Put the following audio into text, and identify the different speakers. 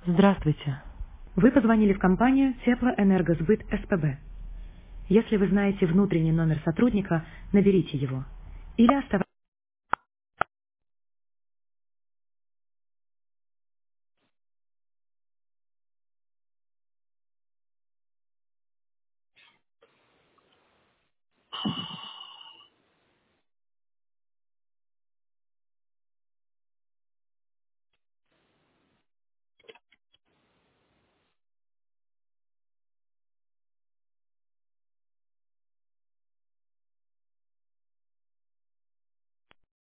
Speaker 1: Здравствуйте. Вы позвонили в компанию Теплоэнергосбыт СПБ. Если вы знаете внутренний номер сотрудника, наберите его. Или оставайтесь.